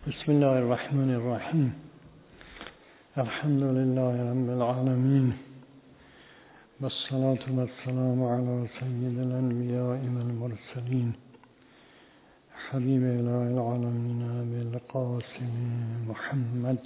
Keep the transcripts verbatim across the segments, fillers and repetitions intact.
بسم الله الرحمن الرحیم. الحمد لله رب العالمین و الصلاة و السلام علی سید الانبیاء والمرسلین حبیب اله العالمین بالقاسم محمد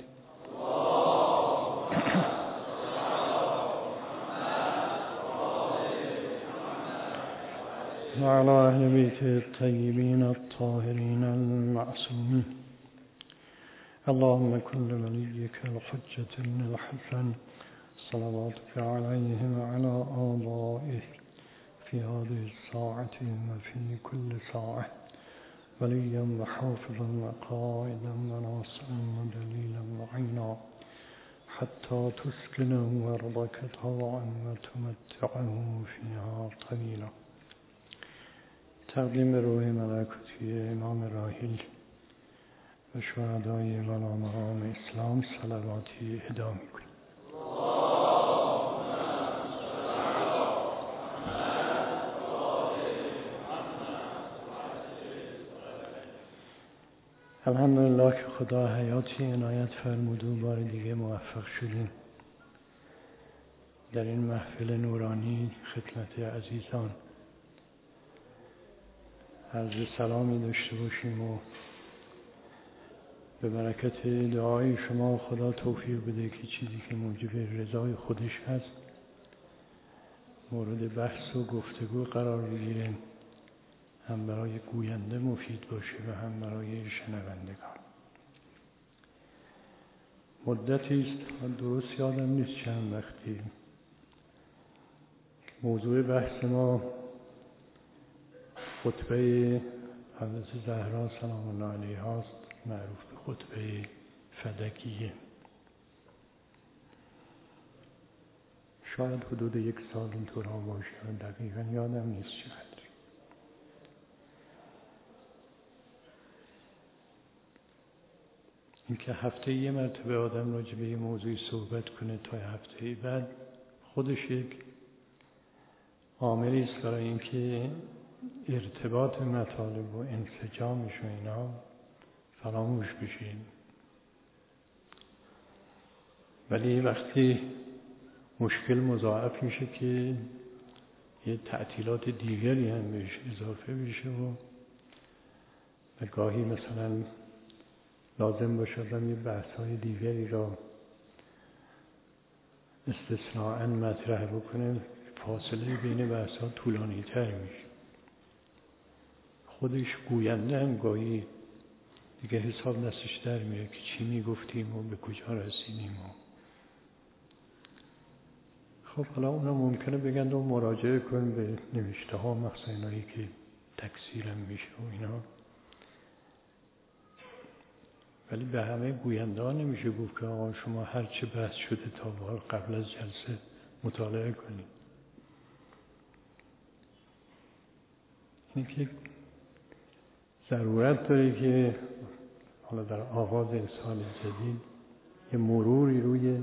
و علی اهل بیت الطیبین الطاهرین المعصومین. اللهم كن لوليك الحجة بن الحسن صلواتك عليه وعلى آبائه في هذه الساعة وفي كل ساعة وليا وحافظا وقائدا وناصرا ودليلا وعينا حتى تسكنه أرضك طوعا وتمتعه فيها طويلا. تقدیم روح ملائکتی امام راحل و شهدای ولامقام اسلام صلواتی اهدا می‌کنیم. الحمدلله که خدا حیاتی عنایت فرمود و بار دیگه موفق شدیم در این محفل نورانی خدمت عزیزان عرض سلامی داشته باشیم و به برکت دعای شما خدا توفیق بده که چیزی که موجب رضای خودش هست مورد بحث و گفتگو قرار بگیره، هم برای گوینده مفید باشه و هم برای شنوندگان. مدتی است، درست یادم نیست چند وقتی، موضوع بحث ما خطبه حضرت زهرا سلام الله علیها است، معروف به خطبه فدکیه. شاید حدود یک سال اینطور ها باشه، دقیقا یادم نیست چقدر. اینکه هفته یه مرتبه آدم راجع به یه موضوعی صحبت کنه تا هفته بعد خودش یک عاملی است برای اینکه ارتباط مطالب و انسجامش و اینا فراموش بشیم. ولی وقتی مشکل مضاعف میشه که یه تعطیلات دیگری هم بهش اضافه بشه و و گاهی مثلا لازم باشه آدم یه بحث‌های دیگری را استثناءً مطرح بکنه، فاصله بین بحث‌ها طولانی تر میشه. خودش گوینده هم گاهی دیگه حساب دستش در میره که چی میگفتیم و به کجا رسیدیم. و خب حالا اونا ممکنه بگن و مراجعه کن به نوشته ها، مخصوصا اینایی که تکثیرم میشه و اینا، ولی به همه گوینده ها نمیشه گفت که آقا شما هر چه بحث شده تا قبل از جلسه مطالعه کنید. این که ضرورت داره که حالا در آغاز سال جدید یه مروری روی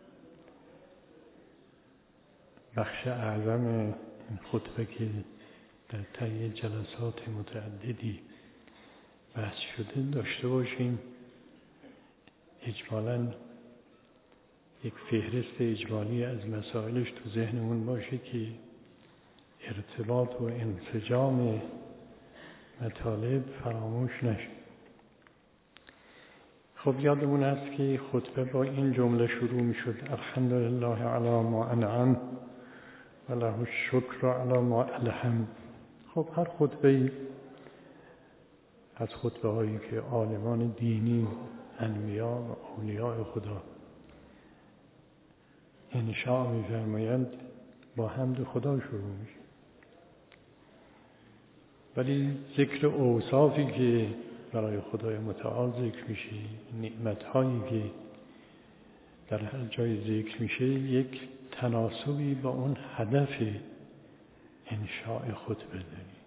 بخش اعظم این خطبه که در طی جلسات متعددی بحث شده داشته باشیم. اجمالاً یک فهرست اجمالی از مسائلش تو ذهنمون باشه که ارتباط و انسجام مطالب فراموش نشه. خب یادمون هست که خطبه با این جمله شروع می شد: الحمدلله علی ما انعم و له الشکر علی ما الهم. خب هر خطبه از خطبه هایی که عالمان دینی، انبیا و اولیاء خدا انشاء می فرمایند با حمد خدا شروع می شد. ولی ذکر اوصافی که برای خدای متعال ذکر میشه، نعمت‌هایی که در هر جای ذکر میشه، یک تناسبی با اون هدف انشاء خطبه داره.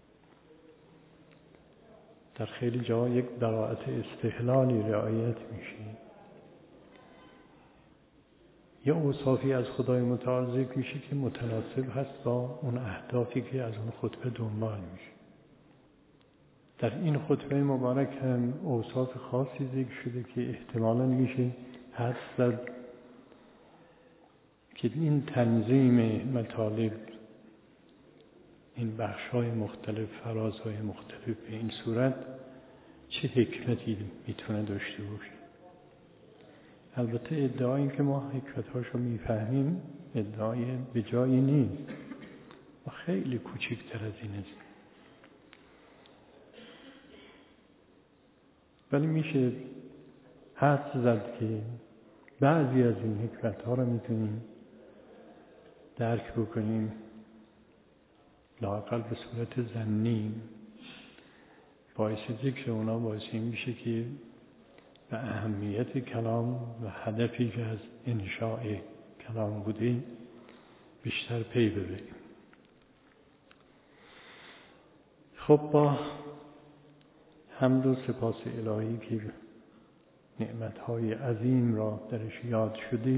در خیلی جا یک براءت استحلالی رعایت میشه. یه اوصافی از خدای متعال ذکر میشه که متناسب هست با اون اهدافی که از اون خطبه دنبال میشه. در این خطبه مبارک هم اوصاف خاصی ذکر شده که احتمالاً میشه حدس زد که این تنظیم مطالب، این بخش‌های مختلف، فرازهای مختلف به این صورت چه حکمتی میتونه داشته باشه. البته ادعایی که ما حکمت‌هاشو میفهمیم ادعای به جایی نیست و خیلی کوچکتر از این است، ولی میشه حدس زد که بعضی از این حکمت‌ها رو میتونیم درک بکنیم، لااقل به صورت ظنی. باعث ذکر اونا باعث این میشه که به اهمیت کلام و هدفی که از انشاء کلام بوده بیشتر پی ببریم. خب با حمد و سپاس الهی که نعمت‌های عظیم را درش یاد شده،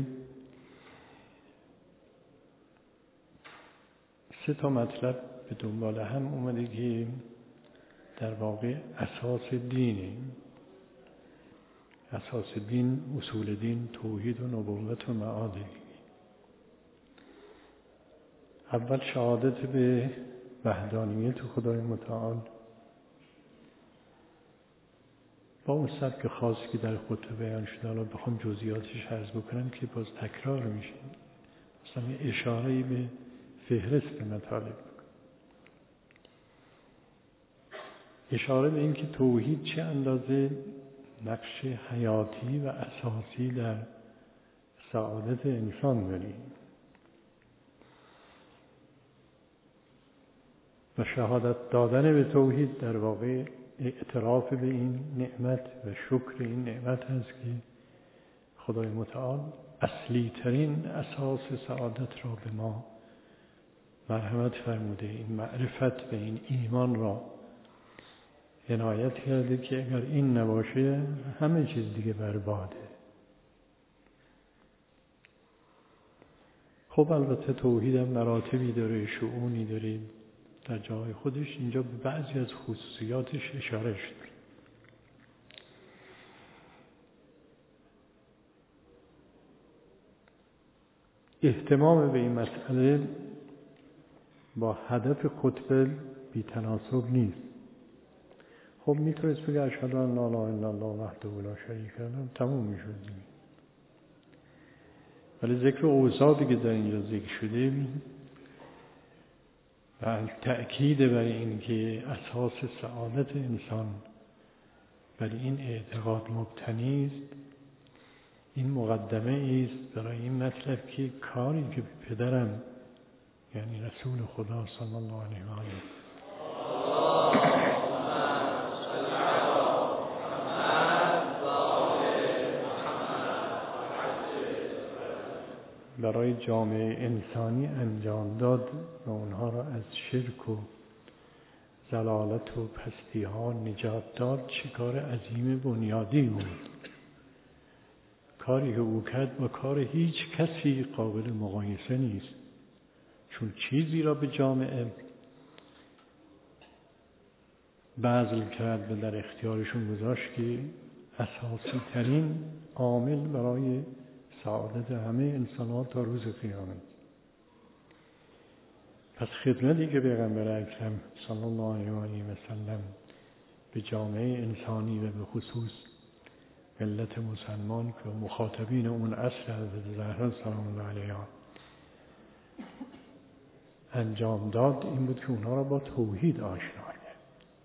سه تا مطلب به دنبال هم اومده که در واقع اساس دینه. اساس دین، اصول دین، توحید و نبوت و معاده. اول شهادت به وحدانیت خدای متعال با اون سبک خاصی که در خطبه بیان شده. حالا بخوام جزئیاتش عرض بکنم که باز تکرار میشه، مثلا اشاره‌ای به فهرست مطالب، اشاره به این که توحید چه اندازه نقش حیاتی و اساسی در سعادت انسان داره و شهادت دادن به توحید در واقع اعتراف به این نعمت و شکر این نعمت هست که خدای متعال اصلی ترین اساس سعادت را به ما مرحمت فرموده، این معرفت به این ایمان را عنایت کرده که اگر این نباشه همه چیز دیگه برباده. خب البته توحید هم مراتبی داره، شؤونی داره، در جای خودش اینجا به بعضی از خصوصیاتش اشاره شد. اهتمام به این مسئله با هدف خطبه بی تناسب نیست. خب میتونست بگه اشهد ان لا اله الا الله وحده لا شریک له، تموم میشد دیگه. ولی ذکر اوصافی که در اینجا ذکر شده و تأکید بر این که اساس سعادت انسان بر این اعتقاد مبتنی است، این مقدمه است برای این مطلب که کاری که پدرم یعنی رسول خدا صلی الله علیه و آله برای جامعه انسانی انجام داد و اونها را از شرک و ضلالت و پستی ها نجات داد، چه کار عظیم بنیادی بود. کاری که او کرد با کار هیچ کسی قابل مقایسه نیست، چون چیزی را به جامعه بذل کرد و در اختیارشون گذاشت که اساسی ترین عامل برای سعادت همه انسان‌ها تا روز قیامت. پس خدمتی که پیغمبر اکرم صلی الله علیه و آله و سلم به جامعه انسانی و به خصوص ملت مسلمان که مخاطبین اون عصر حضرت زهرا سلام الله علیها انجام داد، این بود که اونها را با توحید آشنا کرد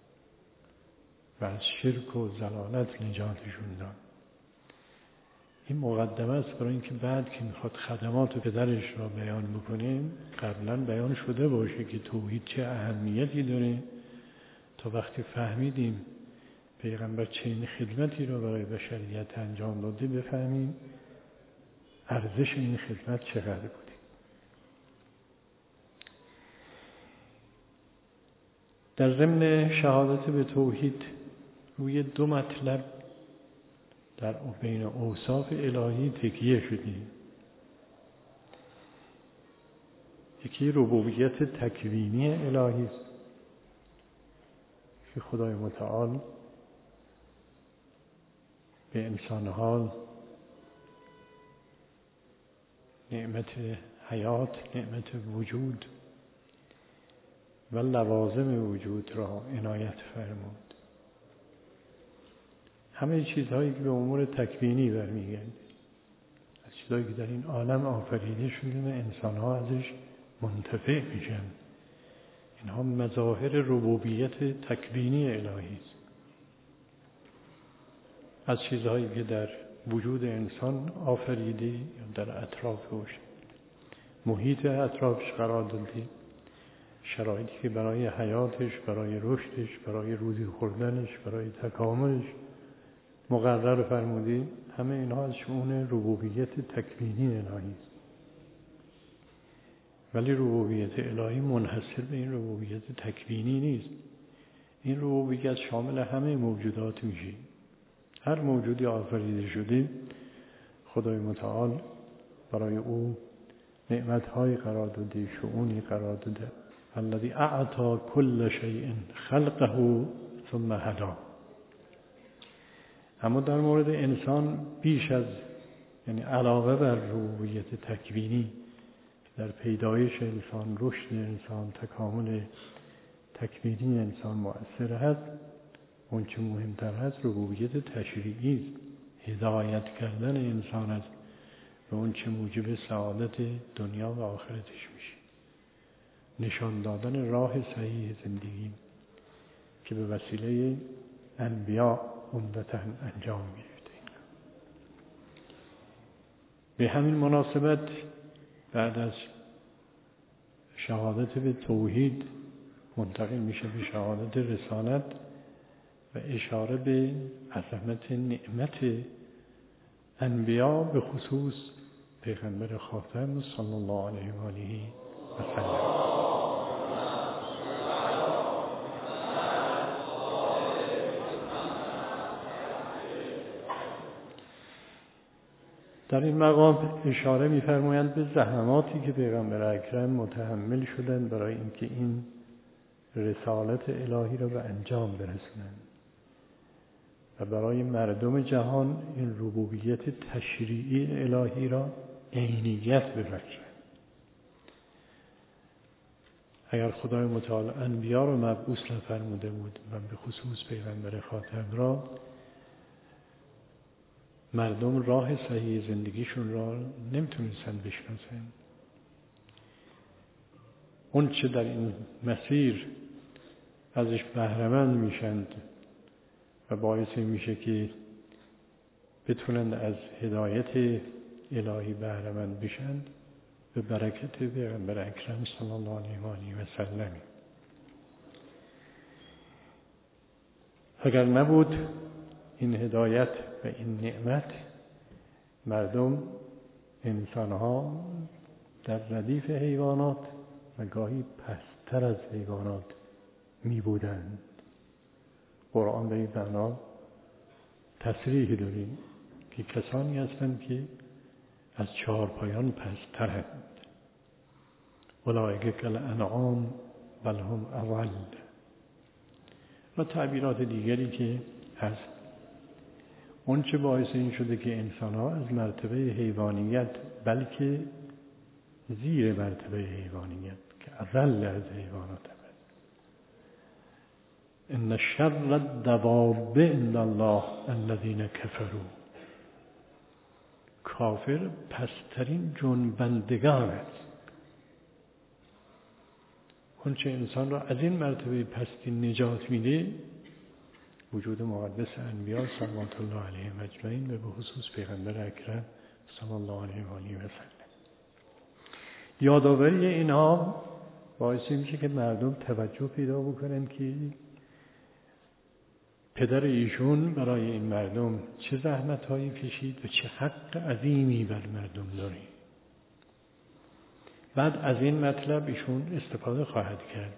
و از شرک و ضلالت نجاتشون داد. این مقدمه است برای اینکه بعد که میخواد خدمات پدرش را بیان بکنه قبلا بیان شده باشه که توحید چه اهمیتی داره، تا وقتی فهمیدیم پیغمبر چنین خدمتی را برای بشریت انجام داده بفهمیم ارزش این خدمت چقدر بوده. در ضمن شهادت به توحید روی دو مطلب در بین اوصاف الهی تکیه شدیم. یکی ربوبیت تکوینی الهی است که که خدای متعال به انسانها نعمت حیات، نعمت وجود و لوازم وجود را عنایت فرمود. همه چیزهایی که به امور تکوینی برمیگرده، از چیزهایی که در این عالم آفریده شده و انسانها ازش منتفع میشن، اینها مظاهر ربوبیت تکوینی الهی است. از چیزهایی که در وجود انسان آفریده یا در اطرافش، محیط اطرافش قرار داده، شرایطی که برای حیاتش، برای رشدش، برای روزی خوردنش، برای تکاملش مقرر فرموده، همه اینها از شؤون ربوبیت تکوینی الهی است. ولی ربوبیت الهی منحصر به این ربوبیت تکوینی نیست. این ربوبیت شامل همه موجودات میشه. هر موجودی آفریده شده خدای متعال برای او نعمت‌های قرار داده، شؤونی قرار داده. الذی اعطى كل شیء خلقه ثم هدی. اما در مورد انسان بیش از، یعنی علاوه بر ربوبیت تکوینی در پیدایش انسان، رشد انسان، تکامل تکوینی انسان مؤثر هست، اون چه مهمتر هست ربوبیت تشریعی است. هدایت کردن انسان است به اون چه موجب سعادت دنیا و آخرتش میشه. نشان دادن راه صحیح زندگی که به وسیله انبیا عمدتاً انجام گرفته. به همین مناسبت بعد از شهادت به توحید منتقل میشه به شهادت رسالت و اشاره به عظمت نعمت انبیا، به خصوص پیغمبر خاتم صلی الله علیه و آله و سلم. در این مقام اشاره می‌فرمایند به زحماتی که پیغمبر اکرم متحمل شدند برای اینکه این رسالت الهی را به انجام برسونند و برای مردم جهان این ربوبیت تشریعی الهی را عینیت ببخشند. اگر خدای متعال انبیا را مبعوث نفرموده بود و به خصوص پیغمبر خاتم را، مردم راه صحیح زندگیشون را نمیتونستن بشناسن. اون چه در این مسیر ازش بهره‌مند میشند و باعث میشه که بتونند از هدایت الهی بهره‌مند بشن، به برکت پیغمبر اکرم صلی الله علیه و آله و سلم. اگر نبود این هدایت و این نعمت، مردم، انسانها در ردیف حیوانات و گاهی پستر از حیوانات می بودند. قرآن به این معنا تصریح داریم که کسانی هستند که از چهارپایان پسترند. اولئک کالانعام بل هم اضل. و تعبیرات دیگری که هست. اون چه باعث این شده که انسان‌ها از مرتبه حیوانیت، بلکه زیر مرتبه حیوانیت، که اضل از حیوانات هست. ان شر الدواب عند الله الذين كفروا. کافر پسترین جنبندگان است. اون چه انسان را از این مرتبه پستی نجات میده، وجود مقدس انبیا صلوات الله علیهم اجمعین و به خصوص پیغمبر اکرم صلی الله علیه و آله و سلم. یادآوری اینها باعث میشه که مردم توجه پیدا بکنن که پدر ایشون برای این مردم چه زحمت‌هایی کشید و چه حق عظیمی بر مردم داره. بعد از این مطلب ایشون استفاده خواهد کرد.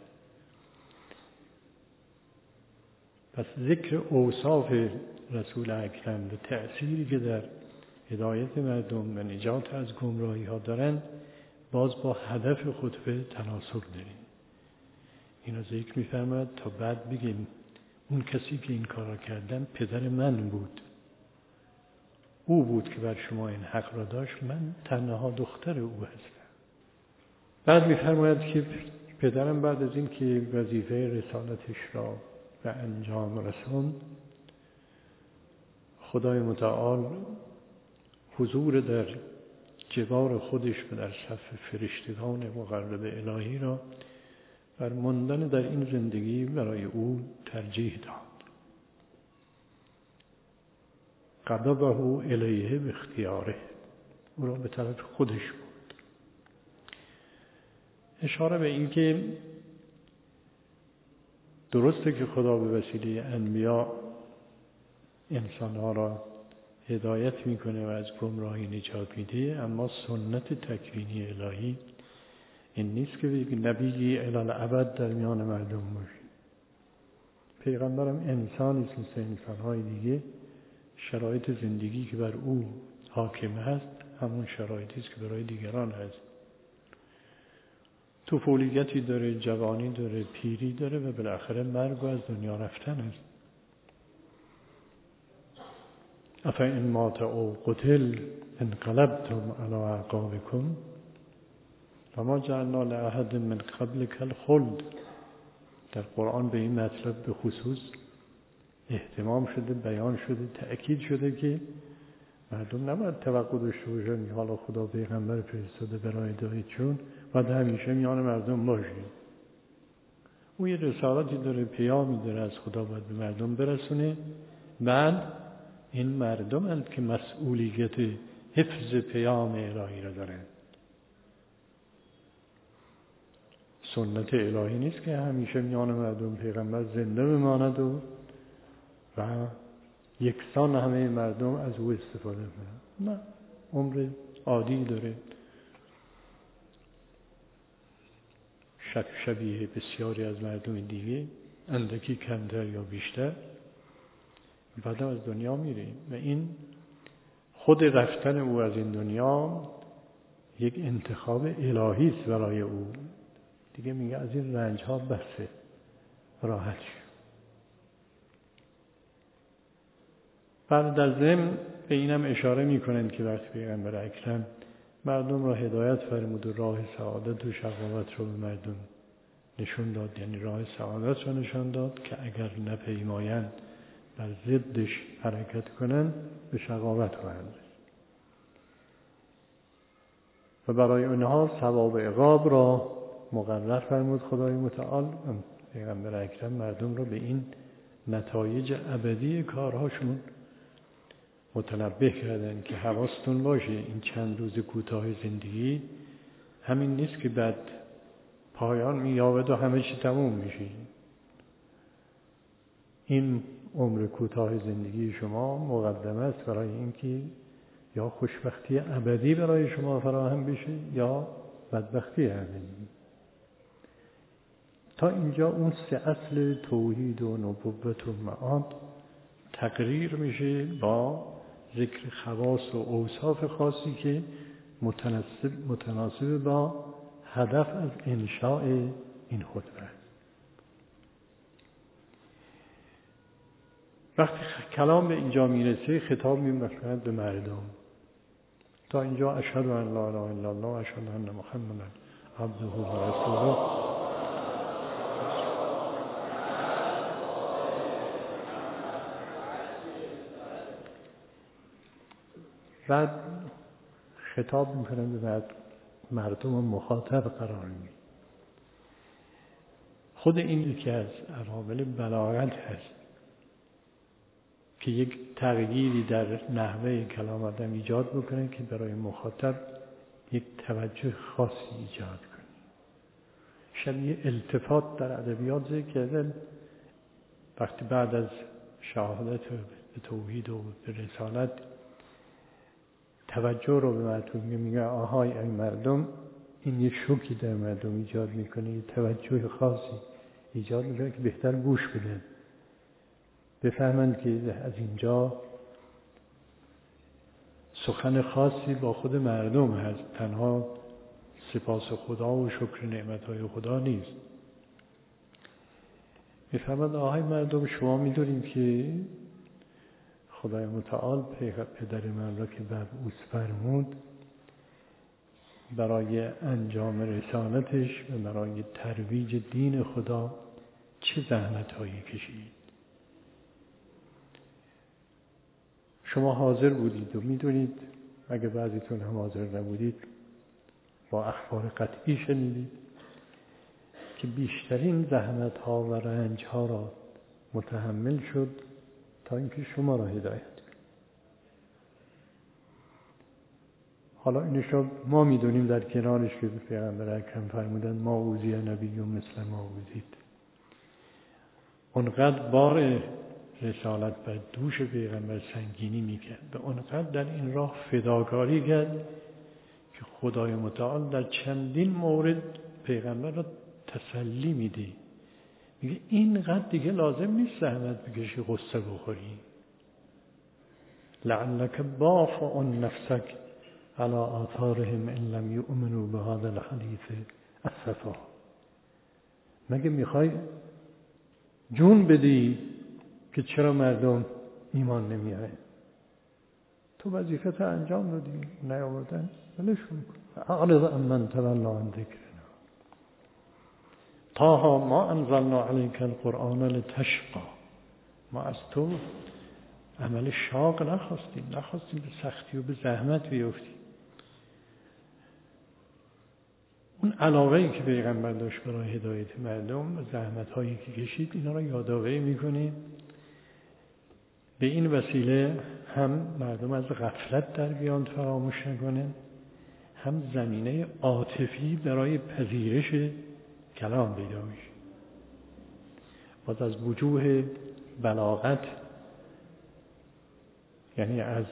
پس ذکر اوصاف رسول اکرم و تأثیری که در هدایت مردم و نجات از گمراهی ها دارن، باز با هدف خطبه تناسب داره. اینو ذکر می‌فرماید تا بعد بگیم اون کسی که این کار را کردن پدر من بود، او بود که بر شما این حق را داشت، من تنها دختر او هستم. بعد می‌فرماید که پدرم بعد از این که وظیفه رسالتش را به انجام رساند، خدای متعال حضور در جوار خودش و در صف فرشتگان مقرب الهی را بر ماندن در این زندگی برای او ترجیح داد. قربه الیه باختیاره، او را به طرف خودش بود. اشاره به این که درسته که خدا به وسیله انبیا انسانها را هدایت میکنه و از گمراهی نجات میده، اما سنت تکوینی الهی این نیست که یک نبی الالعبد در میان مردم باشه. پیغمبرم انسانی است مثل انسانهای دیگه، شرایط زندگی که بر او حاکم هست همون شرایطی است که برای دیگران هست. طفولیتی داره، جوانی داره، پیری داره و بالاخره مرگ و از دنیا رفتن است. افئن مات او قتل انقلبتم علی اعقابکم وما جعلنا لأحد من قبلک الخلد. در قرآن به این مطلب به خصوص اهتمام شده، بیان شده، تأکید شده که مردم نباید توقع داشته باشن که حالا خدا پیغمبر فرستاده برای هدایت چون باید همیشه میان مردم باشه. او یه رسالتی داره، پیامی داره از خدا باید به مردم برسونه. بعد این مردم هستند که مسئولیت حفظ پیام الهی را دارند. سنت الهی نیست که همیشه میان مردم پیغمبر زنده بماند و و یکسان همه مردم از او استفاده کنند. نه، عمر عادی داره، شبیه بسیاری از مردم دیگه، اندکی کمتر یا بیشتر، بعد از دنیا میره. و این خود رفتن او از این دنیا یک انتخاب الهی است برای او. دیگه میگه از این رنج ها بسه، راحت شو. بعد در ضمن به اینم اشاره میکنند که وقتی پیغمبر اکرم مردم را هدایت فرمود و راه سعادت و شقاوت رو به مردم نشون داد، یعنی راه سعادت رو نشون داد که اگر نپیمایند بر ضدش حرکت کنند به شقاوت خواهند. و برای اونها ثواب عقاب را مقرر فرمود خدای متعال. پیغمبر اکرم مردم را به این نتایج ابدی کارهاشون متنبه کردن که حواستون باشه این چند روز کوتاه زندگی همین نیست که بعد پایان می‌یابد و همه چی تموم میشه. این عمر کوتاه زندگی شما مقدمه است برای اینکه یا خوشبختی ابدی برای شما فراهم بشه یا بدبختی ابدی. تا اینجا اون سه اصل توحید و نبوت و معاد تقریر میشه با ذکر خواص و اوصاف خاصی که متناسب متناسب با هدف از انشاء این خطبه است. وقتی کلام به اینجا میرسه خطاب می‌بخشد به مردم. تا اینجا اشهد ان لا اله الا الله و اشهد ان محمدا عبده و رسوله. بعد خطاب میکنم به مردم و مخاطب قرار میده. خود این یکی از عوامل بلاغت هست که یک تغییری در نحوه کلام آدم ایجاد بکنه که برای مخاطب یک توجه خاصی ایجاد کنه. شبیه التفات در ادبیات ذکر کردن، وقتی بعد از شهادت به توحید و به رسالت توجه رو به مردم میگه آهای این مردم، این یه شوکی در مردم ایجاد میکنه، یه توجه خاصی ایجاد میکنه که بهتر گوش بدن، بفهمند که از اینجا سخن خاصی با خود مردم هست، تنها سپاس خدا و شکر نعمتهای خدا نیست. میفرماد آهای مردم، شما میدونید که خدای متعال پدر من را که مبعوث فرمود برای انجام رسالتش و برای ترویج دین خدا چه زحمت هایی کشید. شما حاضر بودید و میدونید، اگه بعضیتون هم حاضر نبودید با اخبار قطعی شنیدید که بیشترین زحمت ها و رنج ها را متحمل شد تا اینکه شما را هدایت کنید. حالا اینشو ما میدونیم در کنارش که پیغمبر اکرم فرمودن ما اوذی نبی مثل ما اوذید. اونقدر بار رسالت بر دوش پیغمبر سنگینی میکرد و اونقدر در این راه فداکاری کرد که خدای متعال در چندین مورد پیغمبر را تسلی میده، میگه اینقدر دیگه لازم نیست زحمت بکشی غصه بخوری. لعلک باخع نفسک علی آثارهم ان لم یؤمنوا بهذا الحدیث اسفا. مگه میخوای جون بدی که چرا مردم ایمان نمیاره؟ تو وظیفت انجام دادی، نیاوردن ولشون کن. اعرض عمن تولى عن ذکرنا طه ما انزلنا علیک القرآن لتشقى. ما از تو عمل شاق نخواستیم، نخواستیم به سختی و به زحمت بیفتیم. اون علاقه‌ای که پیغمبر داشت برای هدایت مردم و زحمت‌هایی که کشید، اینا را یادآوری می‌کنه. به این وسیله هم مردم از غفلت در بیان، فراموش نکنن، هم زمینه عاطفی برای پذیرش کلام پیدا میشه. باز از وجوه بلاغت، یعنی از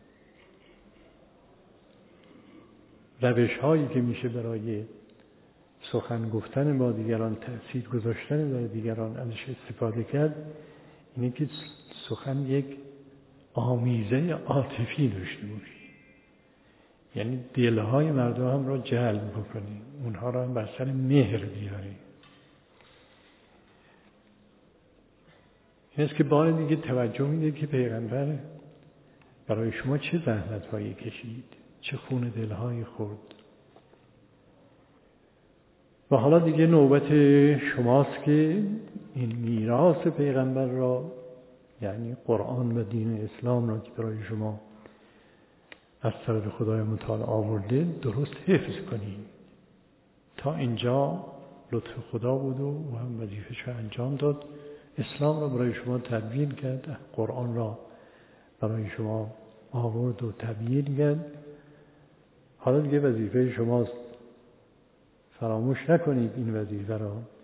روش هایی که میشه برای سخن گفتن با دیگران، تأثیر گذاشتن در دیگران ازش استفاده کرد، اینه که سخن یک آمیزه عاطفی داشته باشه، یعنی دلهای مردم هم را جلب بکنه، اونها را هم بر سر مهر بیاره. این است که بار دیگه توجه میده که پیغمبر برای شما چه زحمت هایی کشید، چه خون دلهایی خورد. و حالا دیگه نوبت شماست که این میراث پیغمبر را، یعنی قرآن و دین اسلام را که برای شما از طرف خدای متعال آورده، درست حفظ کنید. تا اینجا لطف خدا بود و هم وظیفه‌اش را انجام داد. اسلام را برای شما تبیین کرد، قرآن را برای شما آورد و تبیین کرد. حالا دیگه وظیفه شماست، فراموش نکنید این وظیفه را